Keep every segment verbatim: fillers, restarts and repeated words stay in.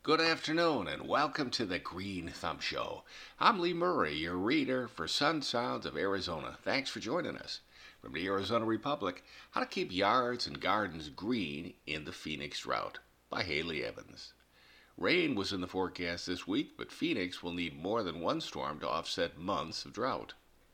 Good afternoon and welcome to the Green Thumb Show. I'm Lee Murray, your reader for Sun Sounds of Arizona. Thanks for joining us. From the Arizona Republic, How to Keep Yards and Gardens Green in the Phoenix Drought by Haley Evans. Rain was in the forecast this week, but Phoenix will need more than one storm to offset months of drought.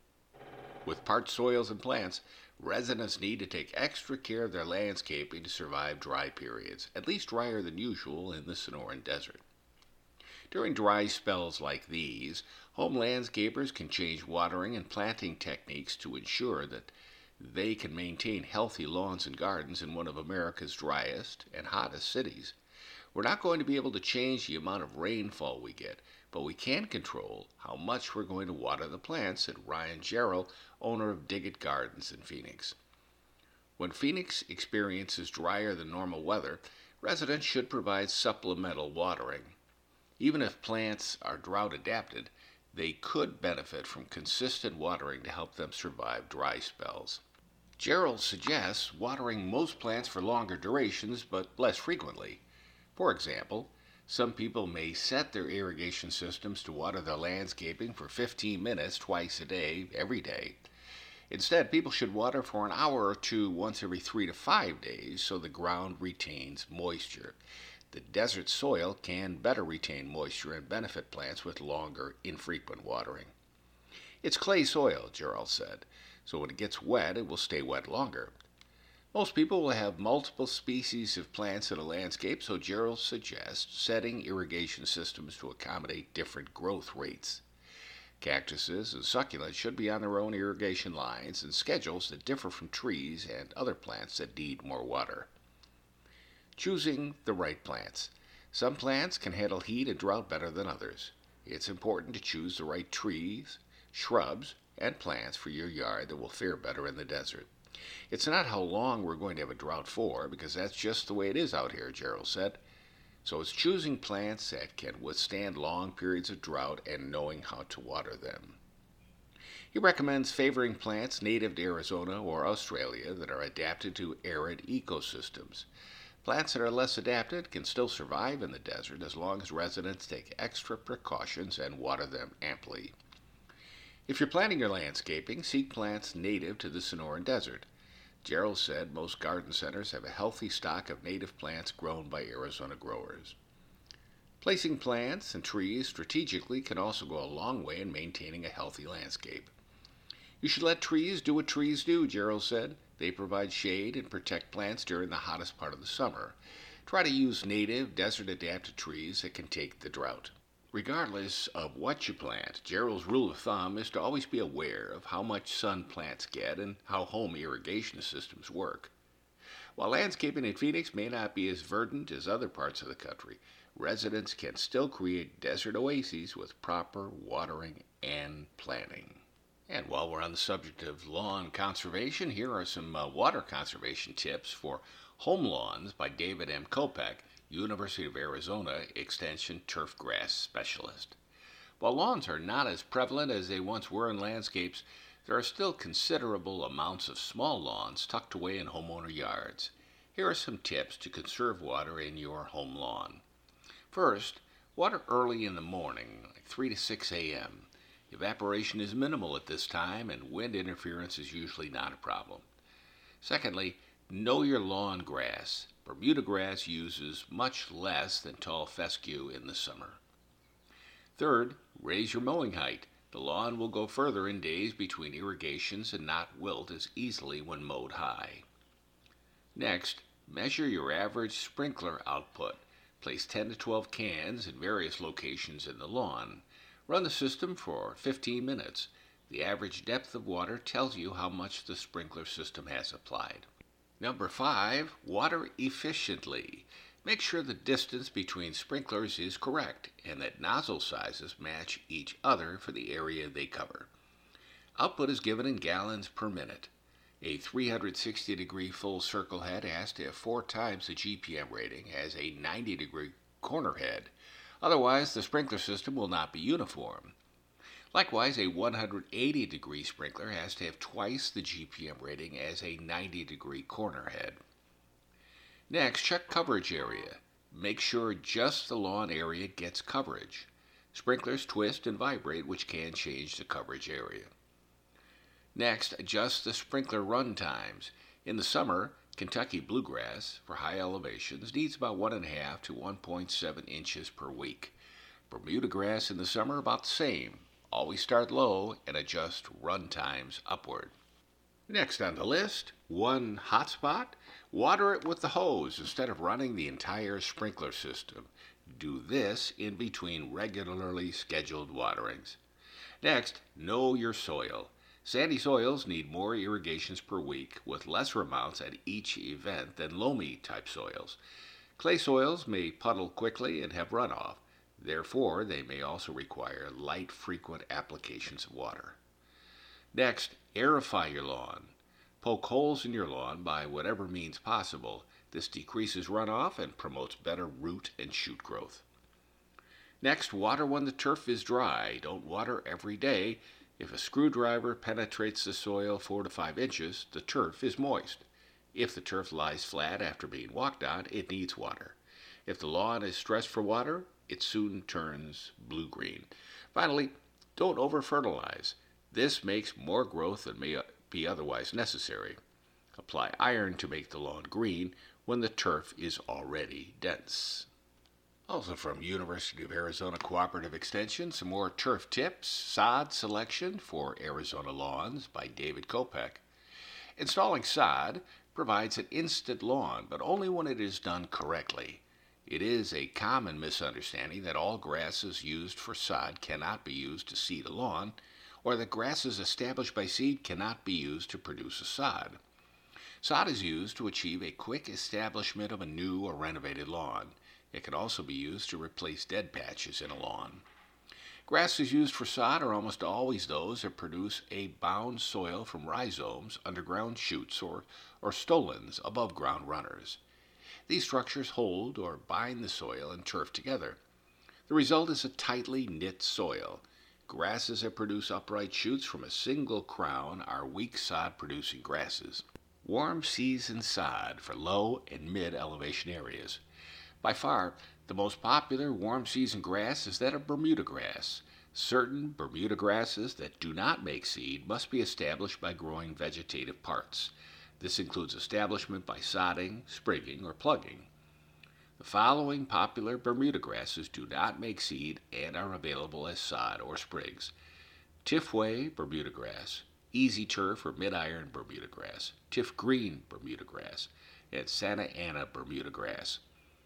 With parched soils and plants, residents need to take extra care of their landscaping to survive dry periods, at least drier than usual in the Sonoran Desert. During dry spells like these, home landscapers can change watering and planting techniques to ensure that they can maintain healthy lawns and gardens in one of America's driest and hottest cities. We're not going to be able to change the amount of rainfall we get, but we can control how much we're going to water the plants, said Ryan Jarrell, owner of Diggett Gardens in Phoenix. When Phoenix experiences drier than normal weather, residents should provide supplemental watering. Even if plants are drought adapted, they could benefit from consistent watering to help them survive dry spells. Jarrell suggests watering most plants for longer durations but less frequently. For example, some people may set their irrigation systems to water their landscaping for fifteen minutes twice a day, every day. Instead, people should water for an hour or two once every three to five days so the ground retains moisture. The desert soil can better retain moisture and benefit plants with longer, infrequent watering. It's clay soil, Jarrell said, so when it gets wet, it will stay wet longer. Most people will have multiple species of plants in a landscape, so Jarrell suggests setting irrigation systems to accommodate different growth rates. Cactuses and succulents should be on their own irrigation lines and schedules that differ from trees and other plants that need more water. Choosing the right plants. Some plants can handle heat and drought better than others. It's important to choose the right trees, shrubs, and plants for your yard that will fare better in the desert. It's not how long we're going to have a drought for, because that's just the way it is out here, Jarrell said. So it's choosing plants that can withstand long periods of drought and knowing how to water them. He recommends favoring plants native to Arizona or Australia that are adapted to arid ecosystems. Plants that are less adapted can still survive in the desert as long as residents take extra precautions and water them amply. If you're planting your landscaping, seek plants native to the Sonoran Desert. Jarrell said most garden centers have a healthy stock of native plants grown by Arizona growers. Placing plants and trees strategically can also go a long way in maintaining a healthy landscape. You should let trees do what trees do, Jarrell said. They provide shade and protect plants during the hottest part of the summer. Try to use native, desert-adapted trees that can take the drought. Regardless of what you plant, Jarrell's rule of thumb is to always be aware of how much sun plants get and how home irrigation systems work. While landscaping in Phoenix may not be as verdant as other parts of the country, residents can still create desert oases with proper watering and planting. And while we're on the subject of lawn conservation, here are some uh, water conservation tips for home lawns by David M. Kopek, University of Arizona Extension Turfgrass Specialist. While lawns are not as prevalent as they once were in landscapes, there are still considerable amounts of small lawns tucked away in homeowner yards. Here are some tips to conserve water in your home lawn. First, water early in the morning, like three to six a.m. Evaporation is minimal at this time, and wind interference is usually not a problem. Secondly, know your lawn grass. Bermuda grass uses much less than tall fescue in the summer. Third, raise your mowing height. The lawn will go further in days between irrigations and not wilt as easily when mowed high. Next, measure your average sprinkler output. Place ten to twelve cans in various locations in the lawn. Run the system for fifteen minutes. The average depth of water tells you how much the sprinkler system has applied. Number five, water efficiently. Make sure the distance between sprinklers is correct and that nozzle sizes match each other for the area they cover. Output is given in gallons per minute. A three hundred sixty degree full circle head has to have four times the G P M rating as a ninety degree corner head. Otherwise, the sprinkler system will not be uniform. Likewise, a one hundred eighty degree sprinkler has to have twice the G P M rating as a ninety degree corner head. Next, check coverage area. make sure just the lawn area gets coverage. Sprinklers twist and vibrate, which can change the coverage area. Next, adjust the sprinkler run times. In the summer, Kentucky bluegrass for high elevations needs about one point five to one point seven inches per week. Bermuda grass in the summer about the same. Always start low and adjust run times upward. Next on the list, one hot spot, water it with the hose instead of running the entire sprinkler system. Do this in between regularly scheduled waterings. Next, know your soil. Sandy soils need more irrigations per week with lesser amounts at each event than loamy type soils. Clay soils may puddle quickly and have runoff. Therefore, they may also require light, frequent applications of water. Next, aerify your lawn. Poke holes in your lawn by whatever means possible. This decreases runoff and promotes better root and shoot growth. Next, water when the turf is dry. Don't water every day. If a screwdriver penetrates the soil four to five inches, the turf is moist. If the turf lies flat after being walked on, it needs water. If the lawn is stressed for water, it soon turns blue-green. Finally, don't over-fertilize. This makes more growth than may be otherwise necessary. Apply iron to make the lawn green when the turf is already dense. Also from University of Arizona Cooperative Extension, some more turf tips, sod selection for Arizona lawns by David Kopek. Installing sod provides an instant lawn, but only when it is done correctly. It is a common misunderstanding that all grasses used for sod cannot be used to seed a lawn, or that grasses established by seed cannot be used to produce a sod. Sod is used to achieve a quick establishment of a new or renovated lawn. It can also be used to replace dead patches in a lawn. Grasses used for sod are almost always those that produce a bound soil from rhizomes, underground shoots, or, or stolons, above ground runners. These structures hold or bind the soil and turf together. The result is a tightly knit soil. Grasses that produce upright shoots from a single crown are weak sod-producing grasses. Warm season sod for low and mid-elevation areas. By far, the most popular warm season grass is that of Bermuda grass. Certain Bermuda grasses that do not make seed must be established by growing vegetative parts. This includes establishment by sodding, sprigging, or plugging. The following popular Bermuda grasses do not make seed and are available as sod or sprigs: Tifway Bermuda grass, Easy Turf or Mid-Iron Bermuda grass, Tiff Green Bermuda grass, and Santa Ana Bermuda grass.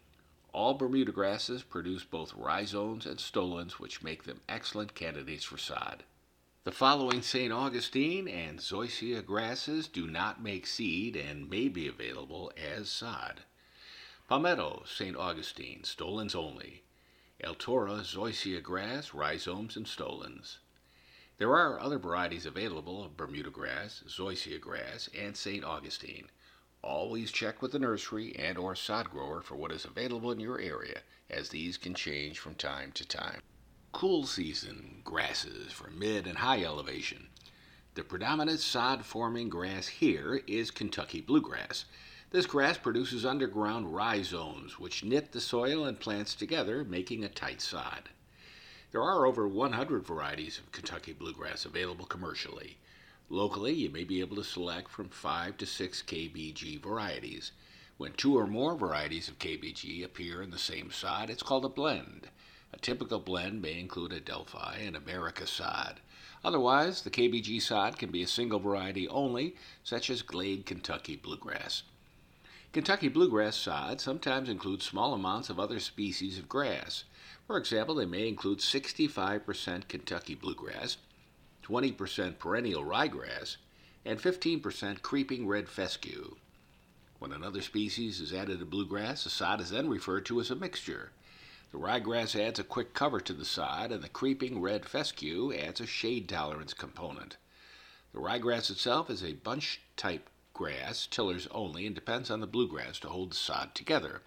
All Bermuda grasses produce both rhizomes and stolons, which make them excellent candidates for sod. The following Saint Augustine and Zoysia grasses do not make seed and may be available as sod: Palmetto, Saint Augustine, stolons only; Altora, Zoysia grass, rhizomes and stolons. There are other varieties available of Bermuda grass, Zoysia grass, and Saint Augustine. Always check with the nursery and or sod grower for what is available in your area, as these can change from time to time. Cool season grasses for mid and high elevation. The predominant sod-forming grass here is Kentucky bluegrass. This grass produces underground rhizomes, which knit the soil and plants together, making a tight sod. There are over one hundred varieties of Kentucky bluegrass available commercially. Locally, you may be able to select from five to six K B G varieties. When two or more varieties of K B G appear in the same sod, it's called a blend. A typical blend may include a Delphi and America sod. Otherwise, the K B G sod can be a single variety only, such as Glade Kentucky bluegrass. Kentucky bluegrass sod sometimes includes small amounts of other species of grass. For example, they may include sixty-five percent Kentucky bluegrass, twenty percent perennial ryegrass, and fifteen percent creeping red fescue. When another species is added to bluegrass, the sod is then referred to as a mixture. The ryegrass adds a quick cover to the sod, and the creeping red fescue adds a shade tolerance component. The ryegrass itself is a bunch-type grass, tillers only, and depends on the bluegrass to hold the sod together.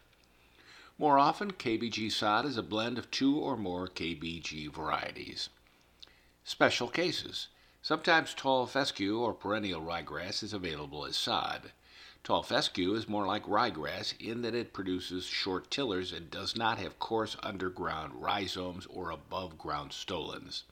More often, K B G sod is a blend of two or more K B G varieties. Special cases. Sometimes tall fescue or perennial ryegrass is available as sod. Tall fescue is more like ryegrass in that it produces short tillers and does not have coarse underground rhizomes or above ground stolons.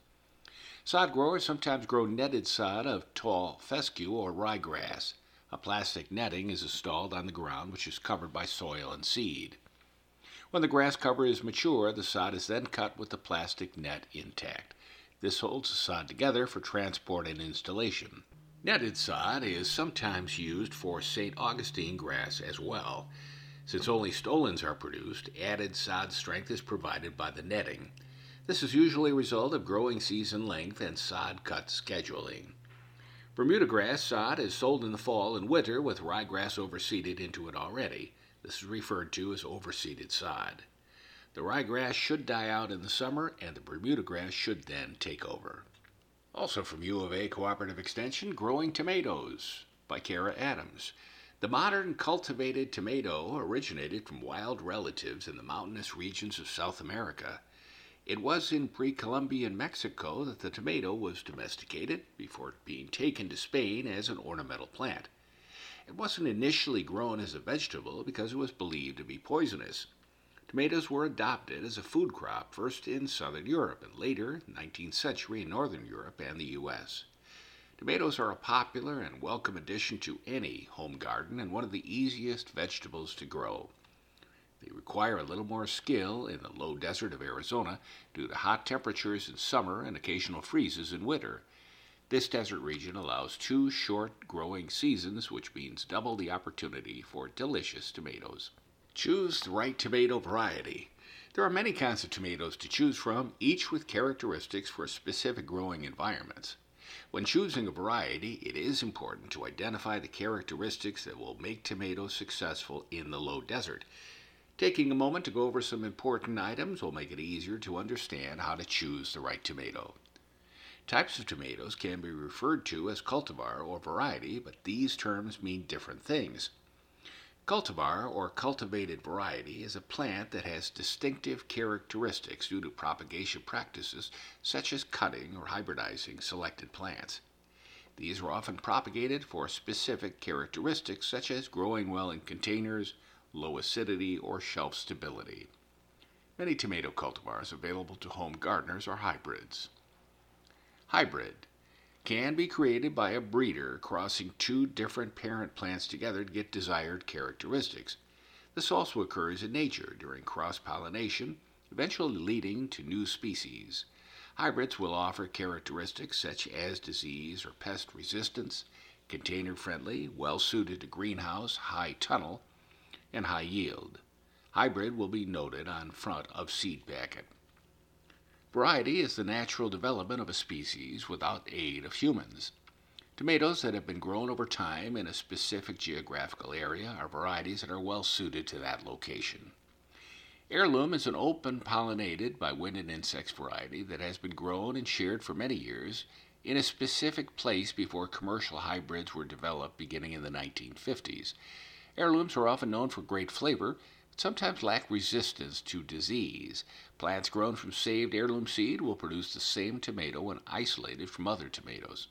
Sod growers sometimes grow netted sod of tall fescue or ryegrass. A plastic netting is installed on the ground which is covered by soil and seed. When the grass cover is mature, the sod is then cut with the plastic net intact. This holds the sod together for transport and installation. Netted sod is sometimes used for Saint Augustine grass as well. Since only stolons are produced, added sod strength is provided by the netting. This is usually a result of growing season length and sod cut scheduling. Bermuda grass sod is sold in the fall and winter with ryegrass overseeded into it already. This is referred to as overseeded sod. The ryegrass should die out in the summer and the Bermuda grass should then take over. Also from U of A Cooperative Extension, Growing Tomatoes by Kara Adams. The modern cultivated tomato originated from wild relatives in the mountainous regions of South America. It was in pre-Columbian Mexico that the tomato was domesticated before being taken to Spain as an ornamental plant. It wasn't initially grown as a vegetable because it was believed to be poisonous. Tomatoes were adopted as a food crop first in southern Europe and later, nineteenth century, in northern Europe and the U S. Tomatoes are a popular and welcome addition to any home garden and one of the easiest vegetables to grow. They require a little more skill in the low desert of Arizona due to hot temperatures in summer and occasional freezes in winter. This desert region allows two short growing seasons, which means double the opportunity for delicious tomatoes. Choose the right tomato variety. There are many kinds of tomatoes to choose from, each with characteristics for specific growing environments. When choosing a variety, it is important to identify the characteristics that will make tomatoes successful in the low desert. Taking a moment to go over some important items will make it easier to understand how to choose the right tomato. Types of tomatoes can be referred to as cultivar or variety, but these terms mean different things. Cultivar, or cultivated variety, is a plant that has distinctive characteristics due to propagation practices such as cutting or hybridizing selected plants. These are often propagated for specific characteristics such as growing well in containers, low acidity, or shelf stability. Many tomato cultivars available to home gardeners are hybrids. Hybrid can be created by a breeder crossing two different parent plants together to get desired characteristics. This also occurs in nature during cross-pollination, eventually leading to new species. Hybrids will offer characteristics such as disease or pest resistance, container-friendly, well-suited to greenhouse, high tunnel, and high yield. Hybrid will be noted on front of seed packet. Variety is the natural development of a species without aid of humans. Tomatoes that have been grown over time in a specific geographical area are varieties that are well suited to that location. Heirloom is an open pollinated by wind and insects variety that has been grown and shared for many years in a specific place before commercial hybrids were developed beginning in the nineteen fifties. Heirlooms are often known for great flavor, but sometimes lack resistance to disease. Plants grown from saved heirloom seed will produce the same tomato when isolated from other tomatoes.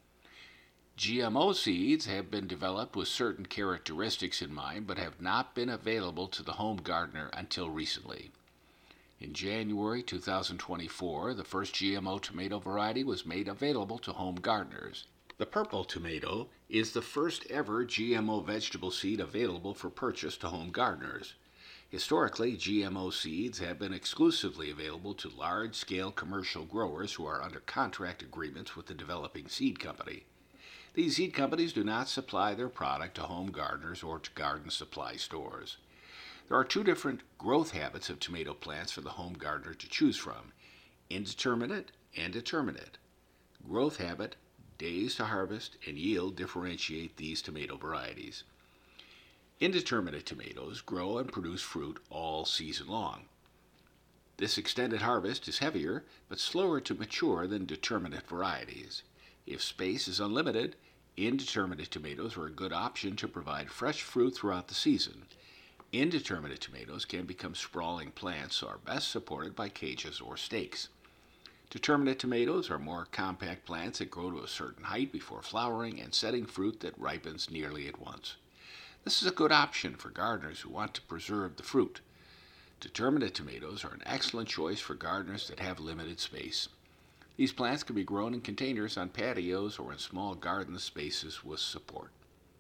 G M O seeds have been developed with certain characteristics in mind, but have not been available to the home gardener until recently. In January two thousand twenty-four, the first G M O tomato variety was made available to home gardeners. The purple tomato is the first ever G M O vegetable seed available for purchase to home gardeners. Historically, G M O seeds have been exclusively available to large-scale commercial growers who are under contract agreements with the developing seed company. These seed companies do not supply their product to home gardeners or to garden supply stores. There are two different growth habits of tomato plants for the home gardener to choose from: indeterminate and determinate. Growth habit, days to harvest, and yield differentiate these tomato varieties. Indeterminate tomatoes grow and produce fruit all season long. This extended harvest is heavier but slower to mature than determinate varieties. If space is unlimited, indeterminate tomatoes are a good option to provide fresh fruit throughout the season. Indeterminate tomatoes can become sprawling plants, so are best supported by cages or stakes. Determinate tomatoes are more compact plants that grow to a certain height before flowering and setting fruit that ripens nearly at once. This is a good option for gardeners who want to preserve the fruit. Determinate tomatoes are an excellent choice for gardeners that have limited space. These plants can be grown in containers on patios or in small garden spaces with support.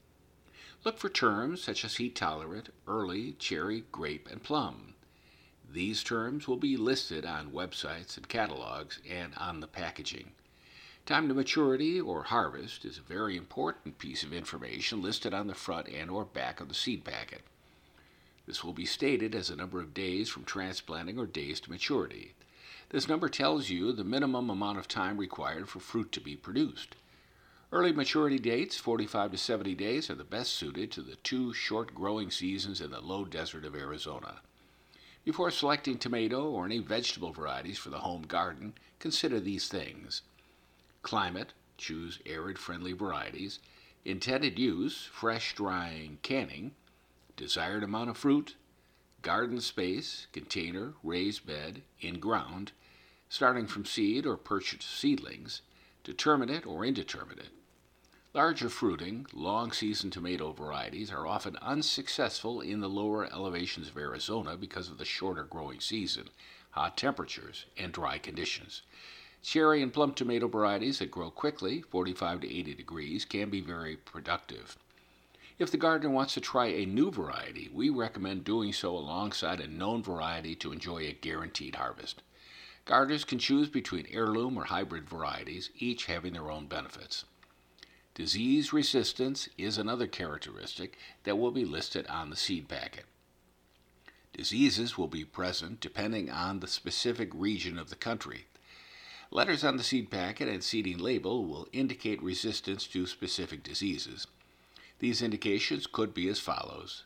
Look for terms such as heat tolerant, early, cherry, grape, and plum. These terms will be listed on websites and catalogs and on the packaging. Time to maturity or harvest is a very important piece of information listed on the front and or back of the seed packet. This will be stated as a number of days from transplanting or days to maturity. This number tells you the minimum amount of time required for fruit to be produced. Early maturity dates, forty-five to seventy days, are the best suited to the two short growing seasons in the low desert of Arizona. Before selecting tomato or any vegetable varieties for the home garden, consider these things. Climate, choose arid-friendly varieties. Intended use, fresh, drying, canning. Desired amount of fruit. Garden space, container, raised bed, in-ground. Starting from seed or purchased seedlings. Determinate or indeterminate. Larger fruiting, long-season tomato varieties are often unsuccessful in the lower elevations of Arizona because of the shorter growing season, hot temperatures, and dry conditions. Cherry and plum tomato varieties that grow quickly, forty-five to eighty degrees, can be very productive. If the gardener wants to try a new variety, we recommend doing so alongside a known variety to enjoy a guaranteed harvest. Gardeners can choose between heirloom or hybrid varieties, each having their own benefits. Disease resistance is another characteristic that will be listed on the seed packet. Diseases will be present depending on the specific region of the country. Letters on the seed packet and seeding label will indicate resistance to specific diseases. These indications could be as follows: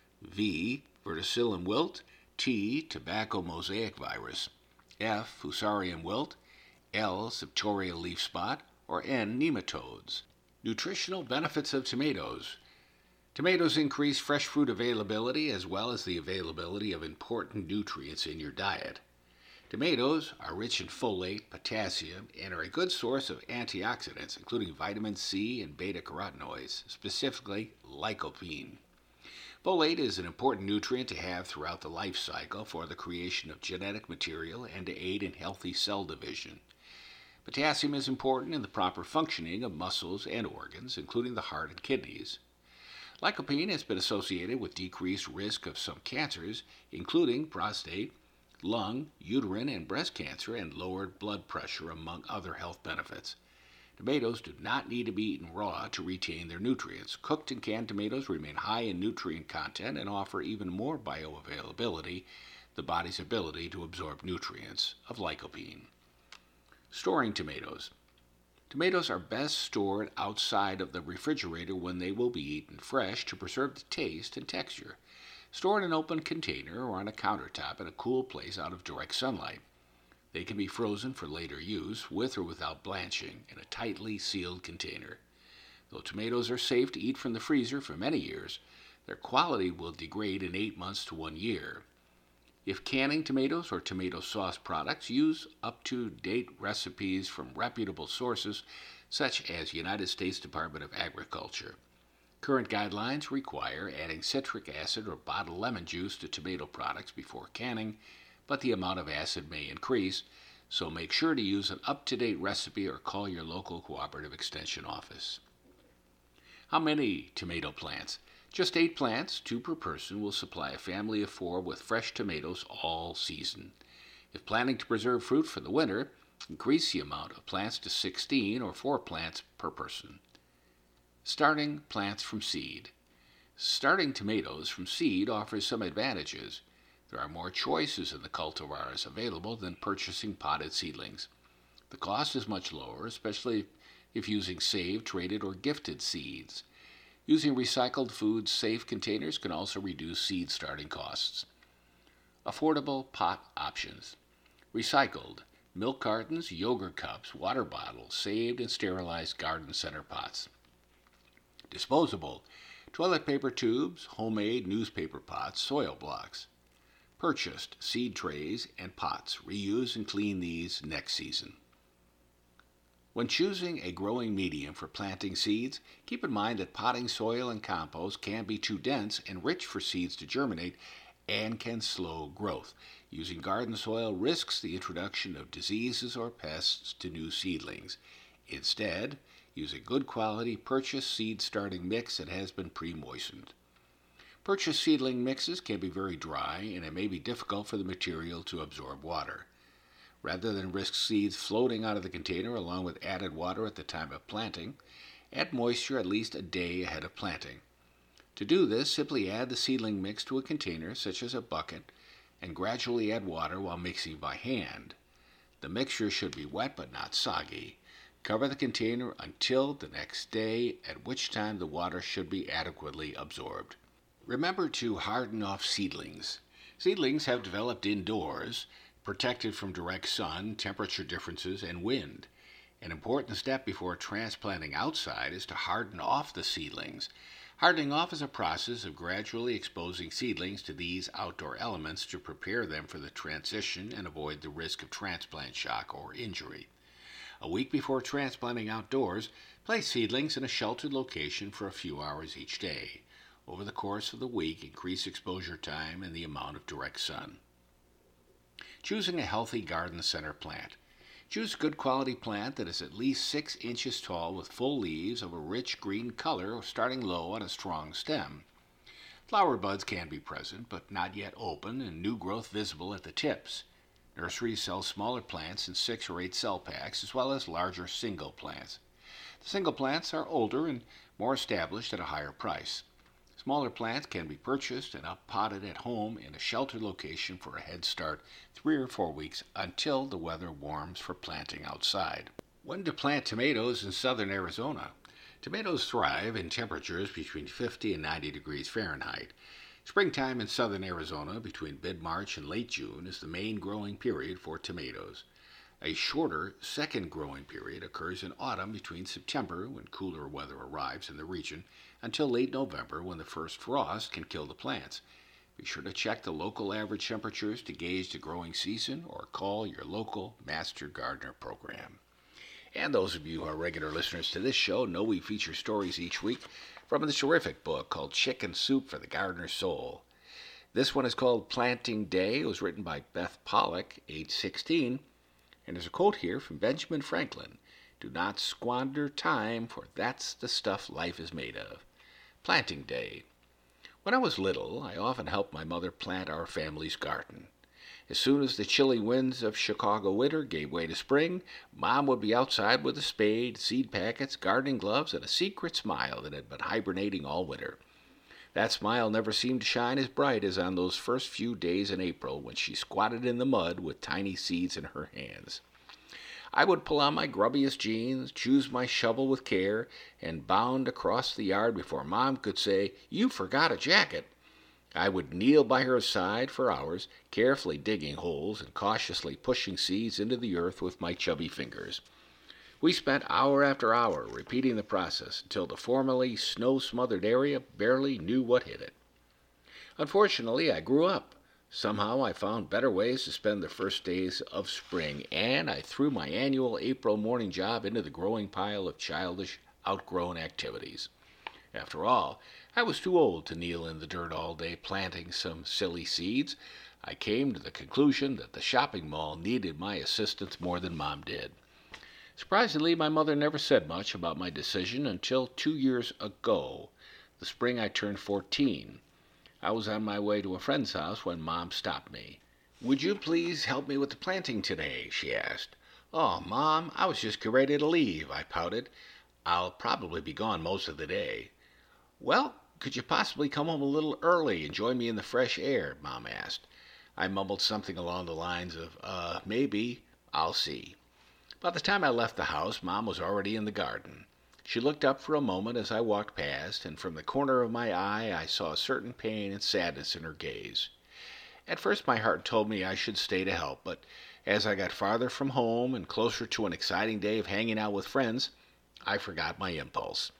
V. Verticillium wilt, T. Tobacco mosaic virus, F. Fusarium wilt, L. Septoria leaf spot, or N. nematodes. Nutritional benefits of tomatoes. Tomatoes increase fresh fruit availability as well as the availability of important nutrients in your diet. Tomatoes are rich in folate, potassium, and are a good source of antioxidants, including vitamin C and beta-carotenoids, specifically lycopene. Folate is an important nutrient to have throughout the life cycle for the creation of genetic material and to aid in healthy cell division. Potassium is important in the proper functioning of muscles and organs, including the heart and kidneys. Lycopene has been associated with decreased risk of some cancers, including prostate, lung, uterine, and breast cancer, and lowered blood pressure, among other health benefits. Tomatoes do not need to be eaten raw to retain their nutrients. Cooked and canned tomatoes remain high in nutrient content and offer even more bioavailability, the body's ability to absorb nutrients of lycopene. Storing tomatoes. Tomatoes are best stored outside of the refrigerator when they will be eaten fresh to preserve the taste and texture. Store in an open container or on a countertop in a cool place out of direct sunlight. They can be frozen for later use, with or without blanching, in a tightly sealed container. Though tomatoes are safe to eat from the freezer for many years, their quality will degrade in eight months to one year. If canning tomatoes or tomato sauce products, use up-to-date recipes from reputable sources such as United States Department of Agriculture. Current guidelines require adding citric acid or bottled lemon juice to tomato products before canning, but the amount of acid may increase, so make sure to use an up-to-date recipe or call your local cooperative extension office. How many tomato plants? Just eight plants, two per person, will supply a family of four with fresh tomatoes all season. If planning to preserve fruit for the winter, increase the amount of plants to sixteen or four plants per person. Starting plants from seed. Starting tomatoes from seed offers some advantages. There are more choices in the cultivars available than purchasing potted seedlings. The cost is much lower, especially if using saved, traded, or gifted seeds. Using recycled food safe containers can also reduce seed starting costs. Affordable pot options. Recycled milk cartons, yogurt cups, water bottles, saved and sterilized garden center pots. Disposable toilet paper tubes, homemade newspaper pots, soil blocks. Purchased seed trays and pots. Reuse and clean these next season. When choosing a growing medium for planting seeds, keep in mind that potting soil and compost can be too dense and rich for seeds to germinate and can slow growth. Using garden soil risks the introduction of diseases or pests to new seedlings. Instead, use a good quality purchased seed starting mix that has been pre-moistened. Purchased seedling mixes can be very dry and it may be difficult for the material to absorb water. Rather than risk seeds floating out of the container along with added water at the time of planting, add moisture at least a day ahead of planting. To do this, simply add the seedling mix to a container, such as a bucket, and gradually add water while mixing by hand. The mixture should be wet but not soggy. Cover the container until the next day, at which time the water should be adequately absorbed. Remember to harden off seedlings. Seedlings have developed indoors, protected from direct sun, temperature differences, and wind. An important step before transplanting outside is to harden off the seedlings. Hardening off is a process of gradually exposing seedlings to these outdoor elements to prepare them for the transition and avoid the risk of transplant shock or injury. A week before transplanting outdoors, place seedlings in a sheltered location for a few hours each day. Over the course of the week, increase exposure time and the amount of direct sun. Choosing a healthy garden center plant. Choose a good quality plant that is at least six inches tall with full leaves of a rich green color starting low on a strong stem. Flower buds can be present but not yet open and new growth visible at the tips. Nurseries sell smaller plants in six or eight cell packs as well as larger single plants. The single plants are older and more established at a higher price. Smaller plants can be purchased and up-potted at home in a sheltered location for a head start three or four weeks until the weather warms for planting outside. When to plant tomatoes in southern Arizona? Tomatoes thrive in temperatures between fifty and ninety degrees Fahrenheit. Springtime in southern Arizona between mid-March and late June is the main growing period for tomatoes. A shorter second growing period occurs in autumn between September, when cooler weather arrives in the region, until late November, when the first frost can kill the plants. Be sure to check the local average temperatures to gauge the growing season or call your local Master Gardener program. And those of you who are regular listeners to this show know we feature stories each week from the terrific book called Chicken Soup for the Gardener's Soul. This one is called Planting Day. It was written by Beth Pollock, age sixteen. And there's a quote here from Benjamin Franklin: "Do not squander time, for that's the stuff life is made of." Planting Day. When I was little, I often helped my mother plant our family's garden. As soon as the chilly winds of Chicago winter gave way to spring, Mom would be outside with a spade, seed packets, gardening gloves, and a secret smile that had been hibernating all winter. That smile never seemed to shine as bright as on those first few days in April when she squatted in the mud with tiny seeds in her hands. I would pull on my grubbiest jeans, choose my shovel with care, and bound across the yard before Mom could say, "You forgot a jacket." I would kneel by her side for hours, carefully digging holes and cautiously pushing seeds into the earth with my chubby fingers. We spent hour after hour repeating the process until the formerly snow-smothered area barely knew what hit it. Unfortunately, I grew up. Somehow I found better ways to spend the first days of spring, and I threw my annual April morning job into the growing pile of childish, outgrown activities. After all, I was too old to kneel in the dirt all day planting some silly seeds. I came to the conclusion that the shopping mall needed my assistance more than Mom did. Surprisingly, my mother never said much about my decision until two years ago, the spring I turned fourteen. I was on my way to a friend's house when Mom stopped me. "Would you please help me with the planting today?" she asked. "Oh, Mom, I was just ready to leave," I pouted. "I'll probably be gone most of the day." "Well, could you possibly come home a little early and join me in the fresh air?" Mom asked. I mumbled something along the lines of, uh, maybe, I'll see. By the time I left the house, Mom was already in the garden. She looked up for a moment as I walked past, and from the corner of my eye I saw a certain pain and sadness in her gaze. At first my heart told me I should stay to help, but as I got farther from home and closer to an exciting day of hanging out with friends, I forgot my impulse.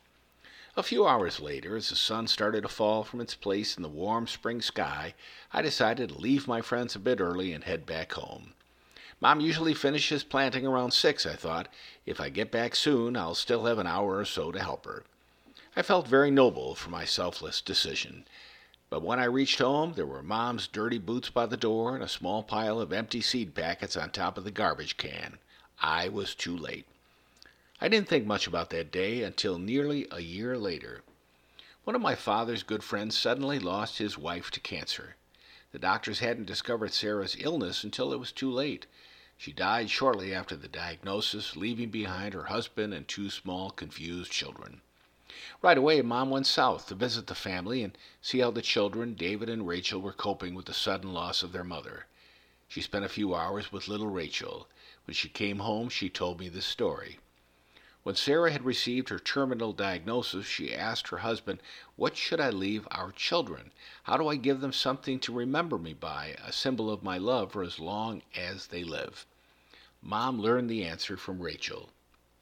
A few hours later, as the sun started to fall from its place in the warm spring sky, I decided to leave my friends a bit early and head back home. Mom usually finishes planting around six, I thought. If I get back soon, I'll still have an hour or so to help her. I felt very noble for my selfless decision. But when I reached home, there were Mom's dirty boots by the door and a small pile of empty seed packets on top of the garbage can. I was too late. I didn't think much about that day until nearly a year later. One of my father's good friends suddenly lost his wife to cancer. The doctors hadn't discovered Sarah's illness until it was too late. She died shortly after the diagnosis, leaving behind her husband and two small, confused children. Right away, Mom went south to visit the family and see how the children, David and Rachel, were coping with the sudden loss of their mother. She spent a few hours with little Rachel. When she came home, she told me this story. When Sarah had received her terminal diagnosis, she asked her husband, "What should I leave our children? How do I give them something to remember me by, a symbol of my love for as long as they live?" Mom learned the answer from Rachel.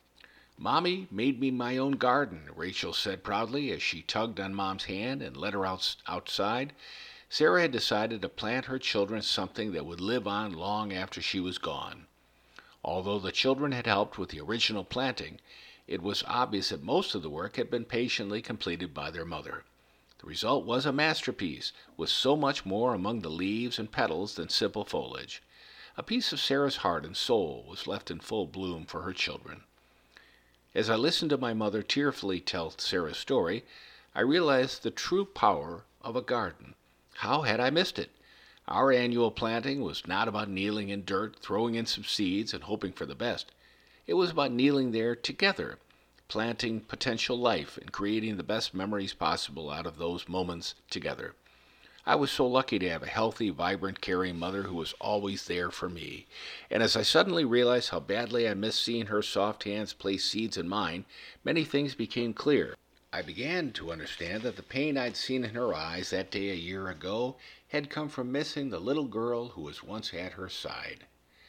"Mommy made me my own garden," Rachel said proudly as she tugged on Mom's hand and led her out, outside. Sarah had decided to plant her children something that would live on long after she was gone. Although the children had helped with the original planting, it was obvious that most of the work had been patiently completed by their mother. The result was a masterpiece, with so much more among the leaves and petals than simple foliage. A piece of Sarah's heart and soul was left in full bloom for her children. As I listened to my mother tearfully tell Sarah's story, I realized the true power of a garden. How had I missed it? Our annual planting was not about kneeling in dirt, throwing in some seeds, and hoping for the best. It was about kneeling there together, planting potential life and creating the best memories possible out of those moments together. I was so lucky to have a healthy, vibrant, caring mother who was always there for me. And as I suddenly realized how badly I missed seeing her soft hands place seeds in mine, many things became clear. I began to understand that the pain I'd seen in her eyes that day a year ago had come from missing the little girl who was once at her side.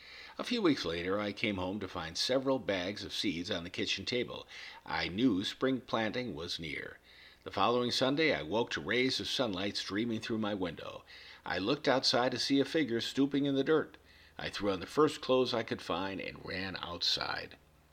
A few weeks later, I came home to find several bags of seeds on the kitchen table. I knew spring planting was near. The following Sunday, I woke to rays of sunlight streaming through my window. I looked outside to see a figure stooping in the dirt. I threw on the first clothes I could find and ran outside.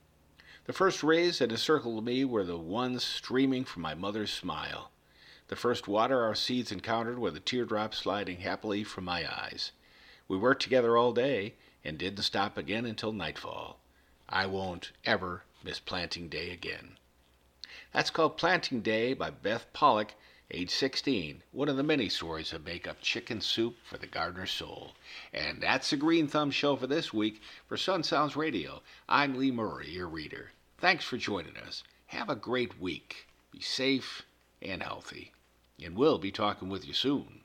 The first rays that encircled me were the ones streaming from my mother's smile. The first water our seeds encountered were the teardrops sliding happily from my eyes. We worked together all day and didn't stop again until nightfall. I won't ever miss Planting Day again. That's called Planting Day by Beth Pollock, age sixteen, one of the many stories that make up chicken soup for the gardener's soul. And that's the Green Thumb Show for this week. For Sun Sounds Radio, I'm Lee Murray, your reader. Thanks for joining us. Have a great week. Be safe and healthy. And we'll be talking with you soon.